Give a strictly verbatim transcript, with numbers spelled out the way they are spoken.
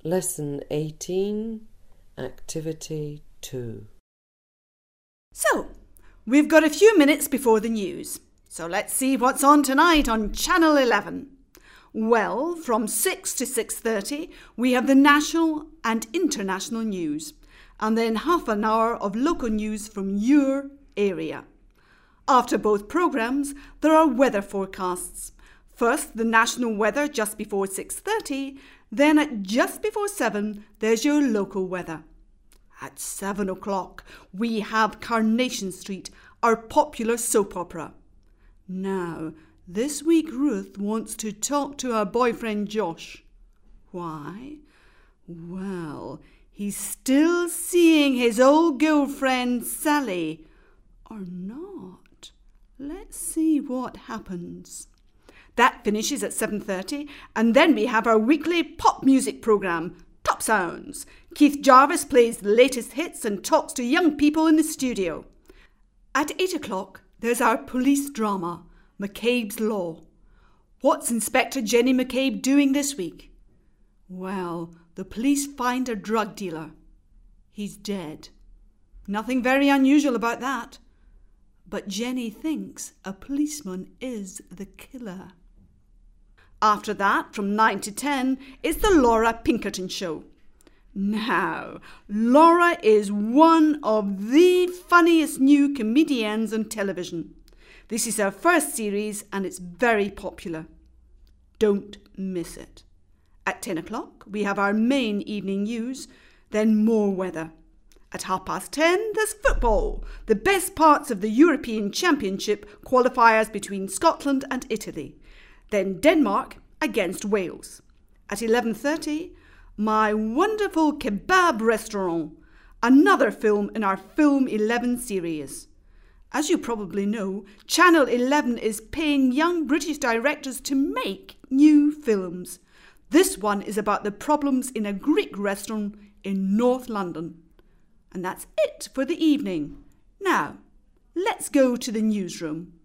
Lesson eighteen, Activity two. So, we've got a few minutes before the news. So let's see what's on tonight on Channel eleven. Well, from six to six thirty, we have the national and international news, and then half an hour of local news from your area. After both programmes, there are weather forecasts. First, the national weather just before six thirty, then at just before seven, there's your local weather. At seven o'clock, we have Carnation Street, our popular soap opera. Now, this week Ruth wants to talk to her boyfriend Josh. Why? Well, he's still seeing his old girlfriend Sally. Or not. Let's see what happens. That finishes at seven thirty, and then we have our weekly pop music programme, Top Sounds. Keith Jarvis plays the latest hits and talks to young people in the studio. At eight o'clock, there's our police drama, McCabe's Law. What's Inspector Jenny McCabe doing this week? Well, the police find a drug dealer. He's dead. Nothing very unusual about that. But Jenny thinks a policeman is the killer. After that, from nine to ten, is the Laura Pinkerton Show. Now, Laura is one of the funniest new comedians on television. This is her first series and it's very popular. Don't miss it. At ten o'clock, we have our main evening news, then more weather. At half past ten, there's football, the best parts of the European Championship qualifiers between Scotland and Italy. Then Denmark against Wales. At eleven thirty, My Wonderful Kebab Restaurant, another film in our Film eleven series. As you probably know, Channel eleven is paying young British directors to make new films. This one is about the problems in a Greek restaurant in North London. And that's it for the evening. Now, let's go to the newsroom.